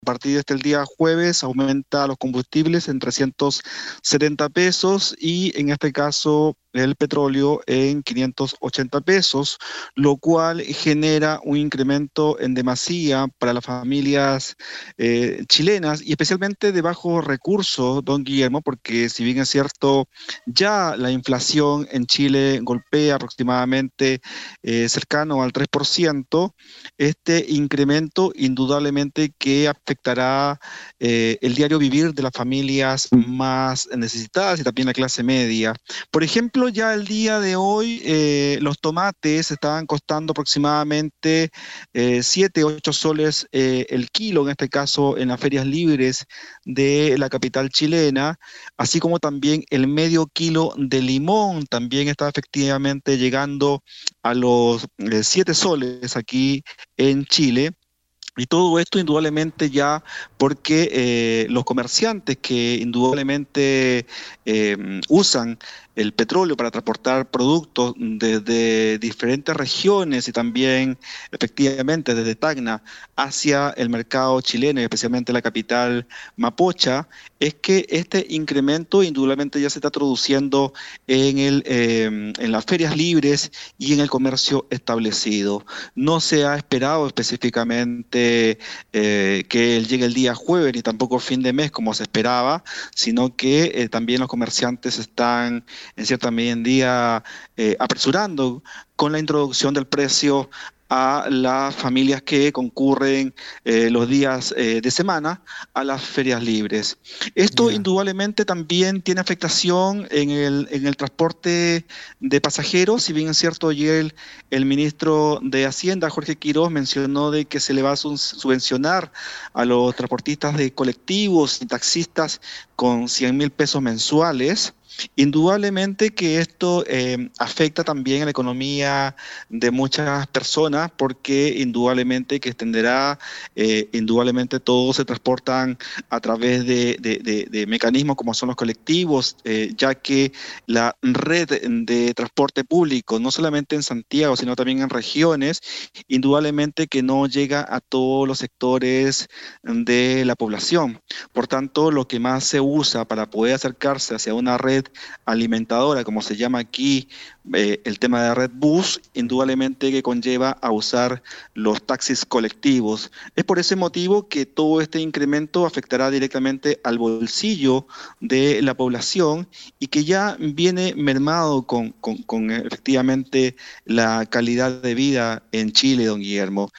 A partir de este el día jueves aumenta los combustibles en 370 pesos y en este caso el petróleo en 580 pesos, lo cual genera un incremento en demasía para las familias chilenas y especialmente de bajos recursos, don Guillermo, porque si bien es cierto, ya la inflación en Chile golpea aproximadamente cercano al 3%. Este incremento indudablemente que afectará el diario vivir de las familias más necesitadas y también la clase media. Por ejemplo, ya el día de hoy los tomates estaban costando aproximadamente 7, 8 soles el kilo, en este caso en las ferias libres de la capital chilena, así como también el medio kilo de limón también está efectivamente llegando a los 7 soles aquí en Chile. Y todo esto indudablemente ya porque los comerciantes que indudablemente usan el petróleo para transportar productos desde diferentes regiones y también efectivamente desde Tacna hacia el mercado chileno y especialmente la capital Mapocha, es que este incremento indudablemente ya se está traduciendo en las ferias libres y en el comercio establecido. No se ha esperado específicamente que él llegue el día jueves ni tampoco fin de mes como se esperaba, sino que también los comerciantes están en cierta medida apresurando con la introducción del precio a las familias que concurren los días de semana a las ferias libres. Esto Ya. indudablemente también tiene afectación en el transporte de pasajeros, si bien es cierto, ayer el ministro de Hacienda, Jorge Quiroz, mencionó de que se le va a subvencionar a los transportistas de colectivos y taxistas con 100.000 pesos mensuales. Indudablemente que esto afecta también a la economía de muchas personas porque indudablemente que extenderá, indudablemente todos se transportan a través de mecanismos como son los colectivos, ya que la red de transporte público, no solamente en Santiago, sino también en regiones, indudablemente que no llega a todos los sectores de la población. Por tanto, lo que más se usa para poder acercarse hacia una red alimentadora, como se llama aquí, el tema de red bus, indudablemente que conlleva a usar los taxis colectivos. Es por ese motivo que todo este incremento afectará directamente al bolsillo de la población y que ya viene mermado con efectivamente la calidad de vida en Chile, don Guillermo.